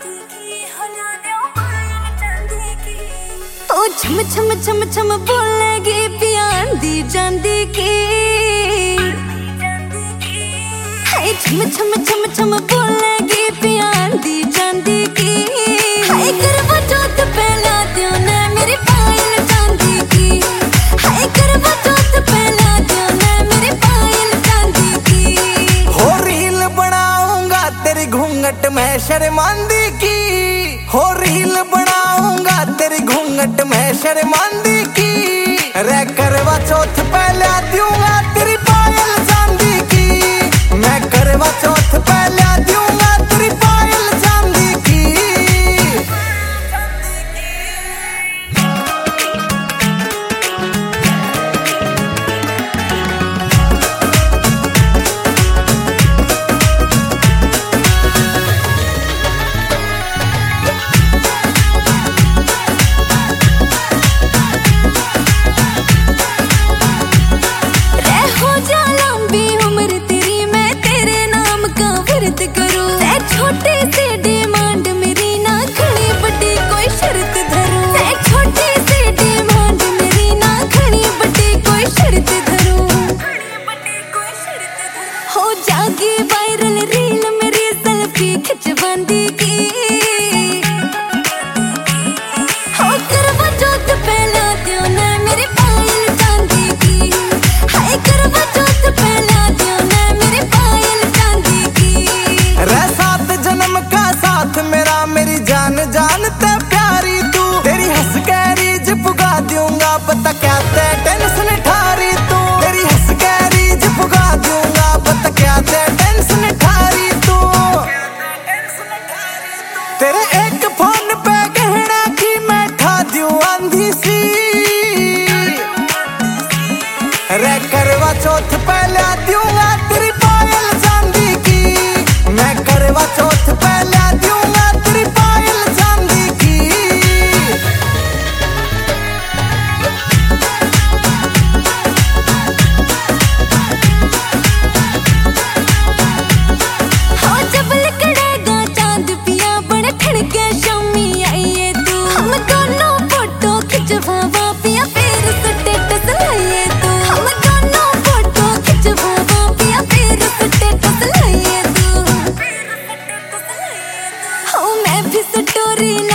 ओ छम छम छम छम बोलेगी पियांदी जांदी की। हाय छम छम छम छम बोलेगी पियांदी जांदी की। हाय करवा चौथ पहला दियो ने मेरी पायल चांदी की। हाय करवा चौथ पहला दियो ने मेरी पायल चांदी की। हो रील बनाऊंगा तेरी घूंघट में शर्मांदी की। हो रील बनाऊंगा तेरी घूंघट में शर्मांदी की। रे करवा चौथ पहले दूंगा तेरी पायल चांदी की। मैं करवा चौथ पहले दूंगा तेरी पायल चांदी की। छोटे से डिमांड मेरी ना खड़ी बड़ी कोई शर्त धरूं। छोटे से डिमांड मेरी ना खड़ी बड़ी कोई शर्त धरूं। हो जागी वायरल रील मेरी सेल्फी खिंचवांदी की। हो करवा चौथ पहला दियो ने मेरी पायल चांदी की। हाय करवा चौथ पहला दियो ने मेरी पायल चांदी की। जन्म का साथ मेरा मेरी जान जानते प्यारी तू। तेरी हंस कैरी पुगा दूंगा पता क्या ते टेंशन ठारी तू। तेरी हंस कैरी पुगा दूंगा पता क्या ते टेंशन ठारी तू। तेरे एक फोन पे गहना की मैं ठा दूं आंधी सी। रे करवा चौथ पहले दूंगा तेरी पायल चांदी की। मैं करवा चौथ पहले दूंगा तेरी पायल चांदी की। हाँ जब लकड़ेगा चांद पिया बड़ खड़के शामी आइए तू। हम दोनों फोटो खिंचवावा पिया फिर स्टेटस लाइए तू। हम दोनों फोटो खिंचवावा पिया फिर स्टेटस लाइए तू। हाँ मैं भी स्टोरी